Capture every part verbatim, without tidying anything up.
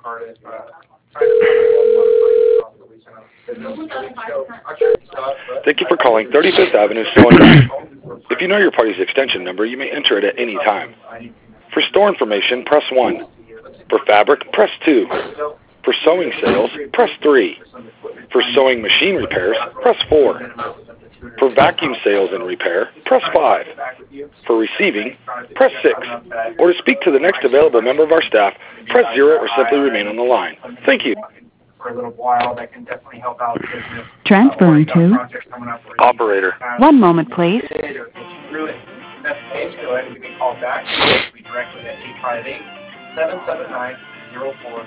Thank you for calling thirty-fifth Avenue Sewing Room. If you know your party's extension number, you may enter it at any time. For store information, press one. For fabric, press two. For sewing sales, press three. For sewing machine repairs, press four. For vacuum sales and repair, press five. For receiving, press six. Or to speak to the next available member of our staff, press zero or simply remain on the line. Thank you. For a little while, that can definitely help out the business. Transferring to Operator. One moment, please. If you really, that's the case, go ahead and give me a call back. We directly at eight five eight, seven seven nine, zero four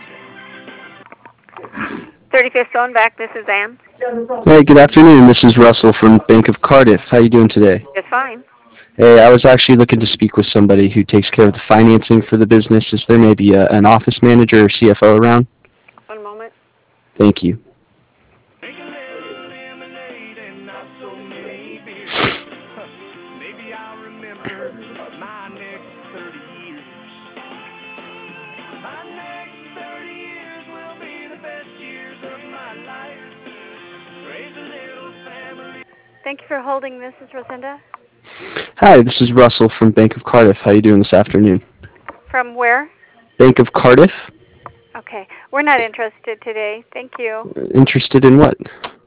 three two. thirty-fifth Phone back. This is Ann. Hey, good afternoon. This is Russell from Bank of Cardiff. How you doing today? Just fine. Hey, I was actually looking to speak with somebody who takes care of the financing for the business. Is there maybe a, an office manager or C F O around? One moment. Thank you. Thank you for holding. This is Rosenda. Hi, this is Russell from Bank of Cardiff. How you doing this afternoon? From where? Bank of Cardiff. Okay. We're not interested today. Thank you. Interested in what?